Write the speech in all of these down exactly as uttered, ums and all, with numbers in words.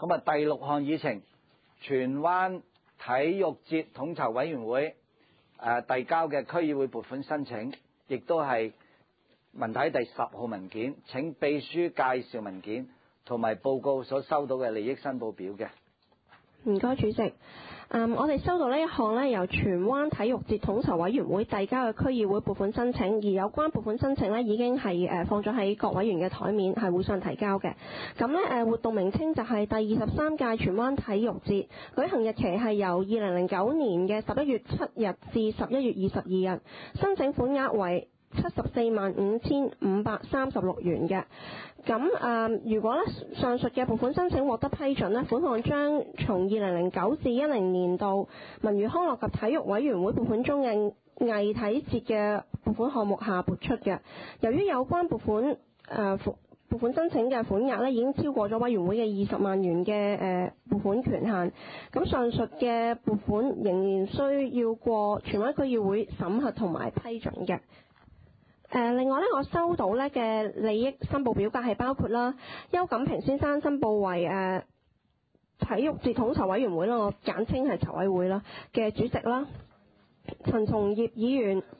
咁啊，第六項議程，荃灣體育節統籌委員會誒遞交嘅區議會撥款申請，亦都係文體第十號文件，請秘書介紹文件同埋報告所收到嘅利益申報表嘅。 唔該，主席。嗯，我哋收到呢一項呢由荃灣體育節統籌委員會遞交嘅區議會撥款申請，而有關撥款申請呢已經係誒放咗喺各委員嘅台面，係會上提交嘅。咁呢誒活動名稱就係第二十三屆荃灣體育節，舉行日期係由二零零九年嘅十一月七日至十一月二十二日，申請款額為七十四萬五千五百三十六元嘅。咁誒、呃，如果咧上述嘅撥款申請獲得批准咧，款項將從二零零九至一零年度文娛康樂及體育委員會撥款中嘅藝體節嘅撥款項目下撥出嘅。由於有關撥款誒撥、呃、撥款申請嘅款額咧已經超過咗委員會嘅二十萬元嘅誒撥款權限，咁上述嘅撥款仍然需要過荃灣區議會審核同埋批准嘅。誒、呃，另外咧，我收到咧嘅利益申報表格係包括啦，邱錦平先生申報為誒、呃、體育節統籌委員會啦，我簡稱係籌委會啦嘅主席啦，陳松業議員，誒、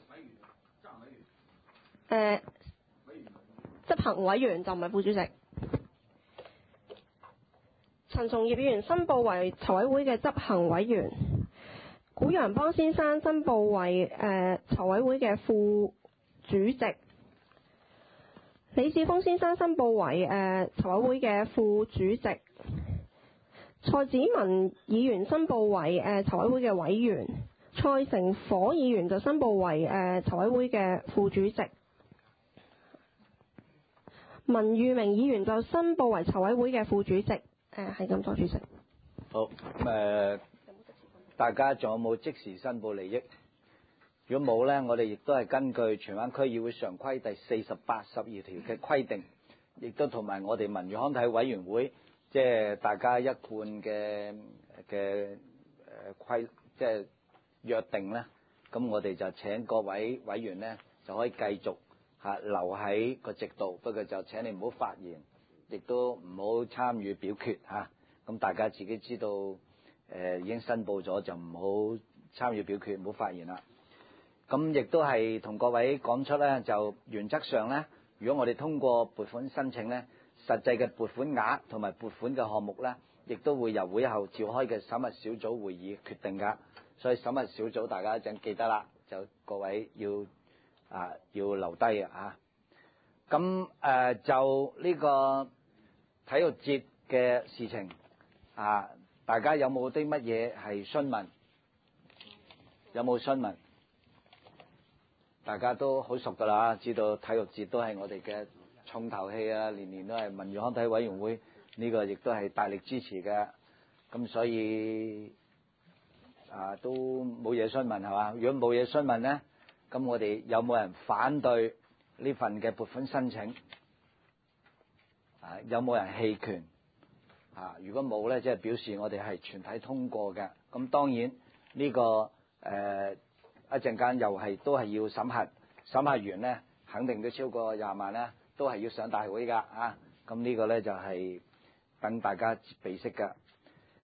呃、執行委員就唔係副主席，陳松業議員申報為籌委會嘅執行委員，古陽邦先生申報為誒籌委會嘅副主席，李志峰先生申報為誒籌委會嘅副主席，蔡子文議員申報為誒籌委會嘅委員，蔡成火議員就申報為誒籌委會嘅副主席，文裕明議員就申報為籌委會嘅副主席。誒係咁多，主席。 好，咁、呃、大家仲有冇即時申報利益？如果冇呢，我哋亦都係根據荃灣區議會常規第四十八、十二條嘅規定，亦都同埋我哋文娛康體委員會，即係大家一貫嘅嘅誒規，即係約定呢。咁我哋就請各位委員呢，就可以繼續嚇留喺個席度，不過就請你唔好發言，亦都唔好參與表決嚇。咁大家自己知道誒、呃、已經申報咗，就唔好參與表決，唔好發言啦。咁亦都係同各位講出咧，就原則上咧，如果我哋通過撥款申請咧，實際嘅撥款額同埋撥款嘅項目咧，亦都會由會後召開嘅審核小組會議決定㗎。所以審核小組大家一陣記得啦，就各位要啊要留低啊。咁誒、呃、就呢個體育節嘅事情啊，大家有冇啲乜嘢係詢問？有冇詢問？大家都好熟㗎啦，知道體育節都係我哋嘅重頭戲啊，年年都係文娛康體委員會呢個亦都係大力支持嘅，咁所以啊都冇嘢詢問係嘛？如果冇嘢詢問呢，咁我哋有冇人反對呢份嘅撥款申請？啊，有冇人棄權？啊，如果冇呢，即係表示我哋係全體通過嘅。咁當然呢個誒。一陣間又係都係要審核，審核完呢，肯定都超過廿萬啦，都係要上大會㗎啊！咁呢個呢，就係等大家備識㗎。